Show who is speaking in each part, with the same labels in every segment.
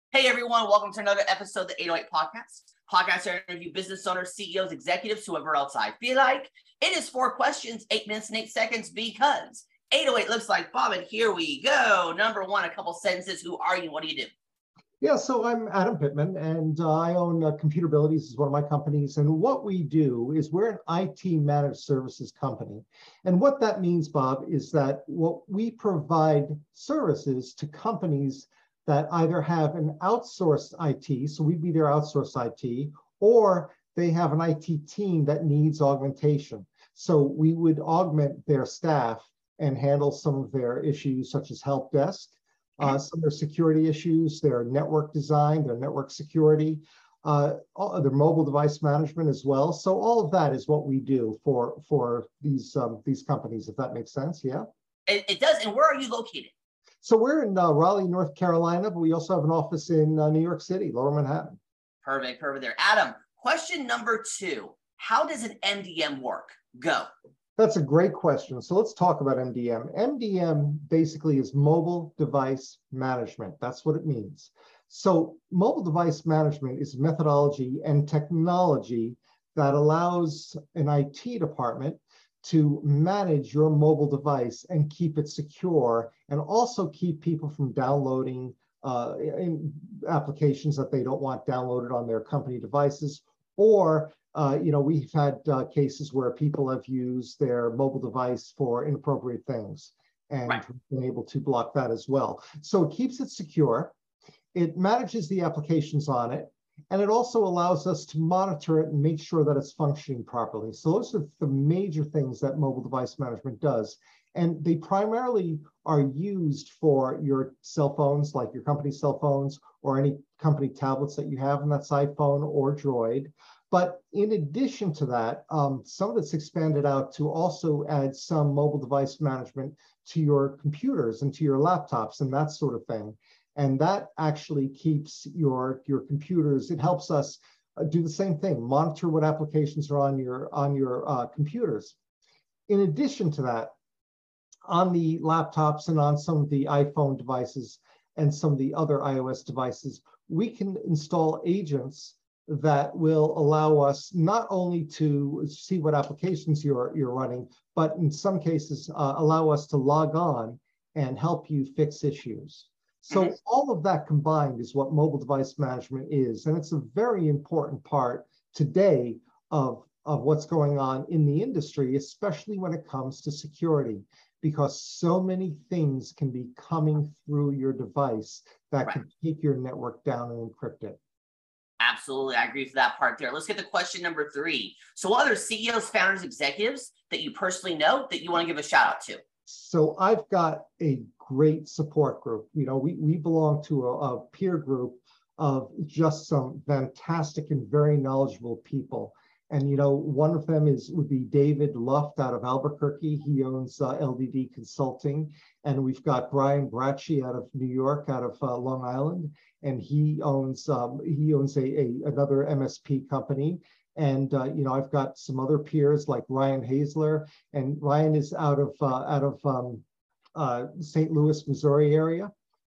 Speaker 1: Hey everyone, welcome to another episode of the 808 Podcast. Podcast where I interview business owners, CEOs, executives, whoever else I feel like. It is 4 questions, 8 minutes and 8 seconds because 808 looks like Bob, and here we go. Number one, a couple sentences. Who are you? What do you do?
Speaker 2: Yeah, so I'm Adam Pittman, and I own Computabilities is one of my companies. And what we do is we're an IT managed services company. And what that means, Bob, is that what we provide services to companies that either have an outsourced IT, so we'd be their outsourced IT, or they have an IT team that needs augmentation. So we would augment their staff and handle some of their issues, such as help desk. Some of their security issues, their network design, their network security, their mobile device management as well. So all of that is what we do for these companies, if that makes sense. Yeah.
Speaker 1: It does. And where are you located?
Speaker 2: So we're in Raleigh, North Carolina, but we also have an office in New York City, Lower Manhattan.
Speaker 1: Perfect there. Adam, question number 2. How does an MDM work? Go.
Speaker 2: That's a great question. So let's talk about MDM. MDM basically is mobile device management. That's what it means. So mobile device management is methodology and technology that allows an IT department to manage your mobile device and keep it secure, and also keep people from downloading applications that they don't want downloaded on their company devices, or we've had cases where people have used their mobile device for inappropriate things, and
Speaker 1: Right.
Speaker 2: been able to block that as well. So it keeps it secure, it manages the applications on it, and it also allows us to monitor it and make sure that it's functioning properly. So those are the major things that mobile device management does. And they primarily are used for your cell phones, like your company cell phones, or any company tablets that you have, and that's iPhone or Droid. But in addition to that, some of it's expanded out to also add some mobile device management to your computers and to your laptops and that sort of thing. And that actually keeps your computers, it helps us do the same thing, monitor what applications are on your computers. In addition to that, on the laptops and on some of the iPhone devices and some of the other iOS devices, we can install agents that will allow us not only to see what applications you're running, but in some cases allow us to log on and help you fix issues. So all of that combined is what mobile device management is. And it's a very important part today of what's going on in the industry, especially when it comes to security, because so many things can be coming through your device that can take your network down and encrypt it.
Speaker 1: Absolutely. I agree with that part there. Let's get to question number 3. So what other CEOs, founders, executives that you personally know that you want to give a shout out to?
Speaker 2: So I've got a great support group. We belong to a peer group of just some fantastic and very knowledgeable people. And one of them would be David Luft out of Albuquerque. He owns LDD Consulting. And we've got Brian Bracci out of New York, out of Long Island, and he owns another MSP company. And I've got some other peers like Ryan Hazler, and Ryan is out of St. Louis, Missouri area.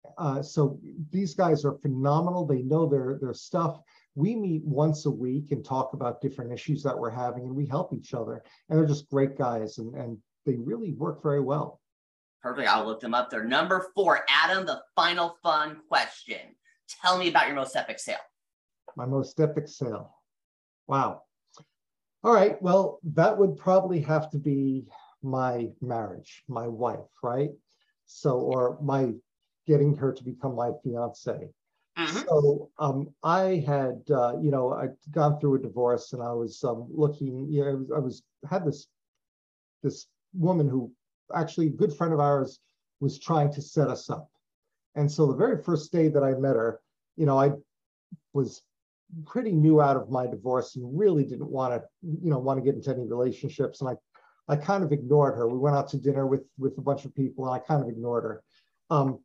Speaker 2: So these guys are phenomenal. They know their stuff. We meet once a week and talk about different issues that we're having, and we help each other. And they're just great guys, and they really work very well.
Speaker 1: Perfect. I'll look them up there. Number 4, Adam, the final fun question. Tell me about your most epic sale.
Speaker 2: My most epic sale. Wow. All right. Well, that would probably have to be my marriage, my wife, right? So, or my getting her to become my fiance. So I had, I'd gone through a divorce, and I was looking, had this woman who actually a good friend of ours was trying to set us up. And so the very first day that I met her, I was pretty new out of my divorce and really didn't want to get into any relationships. And I kind of ignored her. We went out to dinner with a bunch of people, and I kind of ignored her.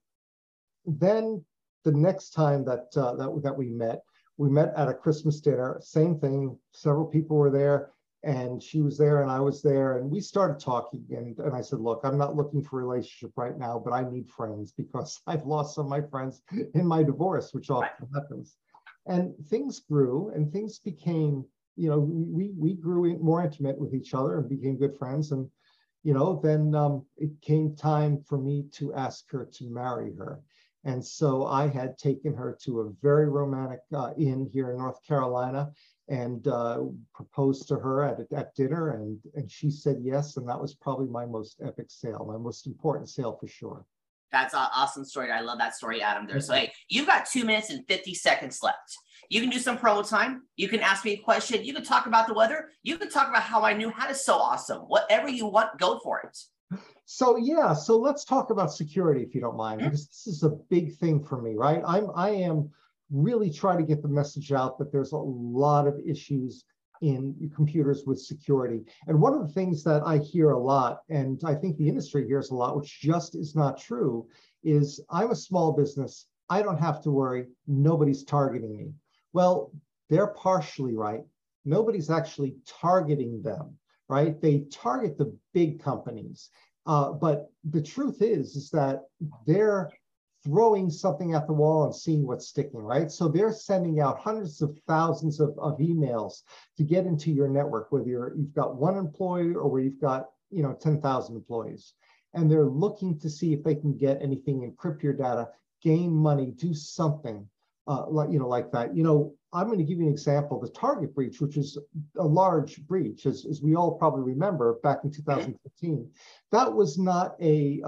Speaker 2: Then the next time that we met at a Christmas dinner, same thing. Several people were there. And she was there and I was there, and we started talking, and I said, look, I'm not looking for a relationship right now, but I need friends because I've lost some of my friends in my divorce, which often happens. And things grew and things became, you know, we grew more intimate with each other and became good friends. And, you know, then it came time for me to ask her to marry her. And so I had taken her to a very romantic inn here in North Carolina, and proposed to her at dinner, and she said yes, and that was probably my most epic sale, my most important sale for sure.
Speaker 1: That's an awesome story. I love that story, Adam. There. So, hey, you've got 2 minutes and 50 seconds left. You can do some promo time. You can ask me a question. You can talk about the weather. You can talk about how I knew how to sew awesome. Whatever you want, go for it.
Speaker 2: So yeah, so let's talk about security, if you don't mind, because this is a big thing for me, right? I am really trying to get the message out that there's a lot of issues in computers with security. And one of the things that I hear a lot, and I think the industry hears a lot, which just is not true, is I'm a small business. I don't have to worry. Nobody's targeting me. Well, they're partially right. Nobody's actually targeting them, right? They target the big companies. But the truth is that they're throwing something at the wall and seeing what's sticking, right? So they're sending out hundreds of thousands of emails to get into your network, whether you've got one employee or where you've got, you know, 10,000 employees. And they're looking to see if they can get anything, encrypt your data, gain money, do something like that. You know, I'm going to give you an example. The Target breach, which is a large breach, as we all probably remember, back in 2015, that was not a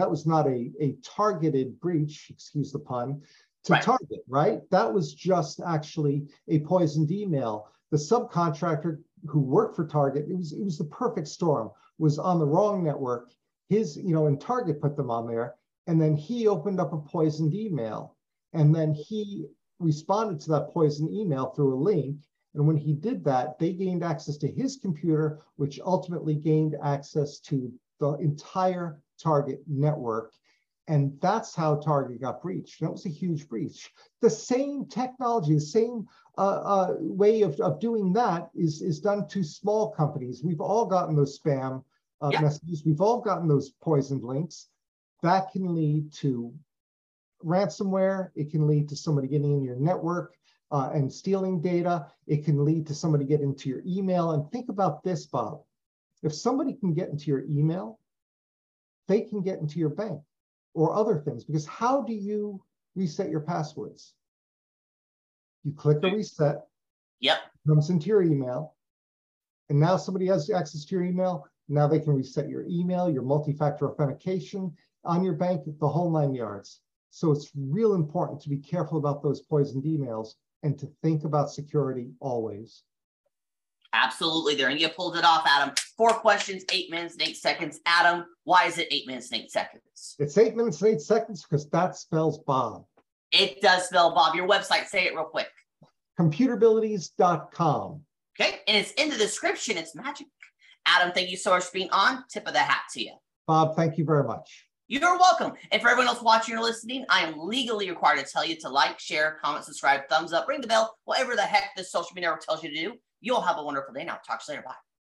Speaker 2: targeted breach, excuse the pun, to Target, right? That was just actually a poisoned email. The subcontractor who worked for Target, it was the perfect storm, was on the wrong network. And Target put them on there, and then he opened up a poisoned email. And then he responded to that poison email through a link. And when he did that, they gained access to his computer, which ultimately gained access to the entire Target network. And that's how Target got breached. And it was a huge breach. The same technology, the same way of doing that is done to small companies. We've all gotten those spam messages. We've all gotten those poisoned links. That can lead to ransomware. It can lead to somebody getting in your network and stealing data. It can lead to somebody getting into your email. And think about this, Bob. If somebody can get into your email, they can get into your bank or other things. Because how do you reset your passwords? You click a reset.
Speaker 1: Yep.
Speaker 2: It comes into your email. And now somebody has access to your email. Now they can reset your email, your multi-factor authentication on your bank, the whole 9 yards. So it's real important to be careful about those poisoned emails and to think about security always.
Speaker 1: Absolutely there. And you pulled it off, Adam. 4 questions, 8 minutes and 8 seconds. Adam, why is it 8 minutes and 8 seconds?
Speaker 2: It's 8 minutes and 8 seconds because that spells Bob.
Speaker 1: It does spell Bob. Your website, say it real quick.
Speaker 2: Computerabilities.com.
Speaker 1: Okay. And it's in the description. It's magic. Adam, thank you so much for being on. Tip of the hat to you.
Speaker 2: Bob, thank you very much.
Speaker 1: You're welcome. And for everyone else watching or listening, I am legally required to tell you to like, share, comment, subscribe, thumbs up, ring the bell, whatever the heck this social media network tells you to do. You'll have a wonderful day now. Talk to you later. Bye.